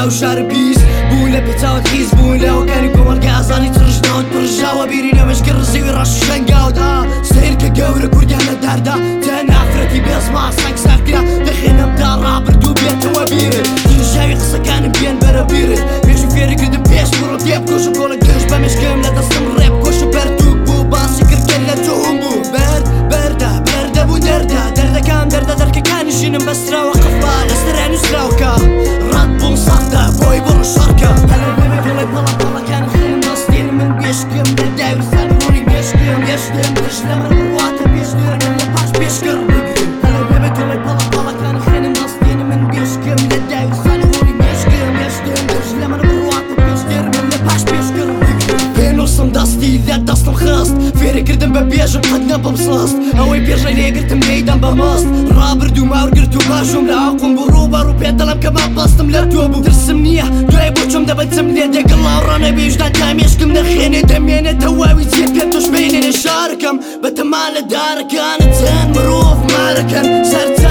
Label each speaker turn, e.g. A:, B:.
A: و شارم پیس بوون لە پێچاوت حیز بوون لەوەکانی کۆمەلگا ئازانی تڕژناوت پڕژاوە بیری نەمەشکە ڕزیوی ڕەش و شەنگاودا سیر کە گەورە کوردیان لە داردا تەن ئافرەتی بێزما سەنگ ساکرا دەخێنەمدا ڕابردوو بێتەوە بیرت تینژاوی قسەکانم بێن بەرە بیرت پێش و فێرەکردم پێش بڕۆ دێب کۆش و کۆڵە گەشت بە مێشکەم لە دەستم ڕێب کۆش و پەرتوک بوو باسی کردکەن لە جۆم بوو بەردە بوو دەردا دەردەکان دەردە دەرکەکانی ژینم بەستراوە قەفا لەستەران وسراوکە ڕات بووم ساختە بۆی بڕۆ شەڕکە هەڵێ بەڵە پاڵەکان خێنم دەستێن من بێشکم لە داویستان ڕۆی بێشکم گەشتم پش لە من بڕواتە پێشدێرم لە پاش پێشکڕ هەڵێ بەڵە پاڵەکان خێنم دەستێن من بێشکم لە داویستان ڕۆی بێشکم گەشتم پش لە من بڕواتە پێشدێرم لە پاش پێشکڕ پێنووسم دەستی لە دەستم خست فێرەکردم بە بێژم قەت نەبم سست ئەوەی پێشەی لێگرتم لێیدەم بە مەست ڕابردوو ماورگرت و باشم لە ئاقم بۆ ڕووبەڕ و پێدەڵم کە مابەستم لە تۆ بوو ترسم نییە دوای بۆ چۆم دەبەچم لێ دێگەڵ لاوڕانە بێژدا تامێشکم نەخێنێ دەمێنێتە واوی چێت پێ تۆش بینێنێ شارەکەم بە تەمان لە دارەکانت چەند مرۆڤ مارەکەن سەر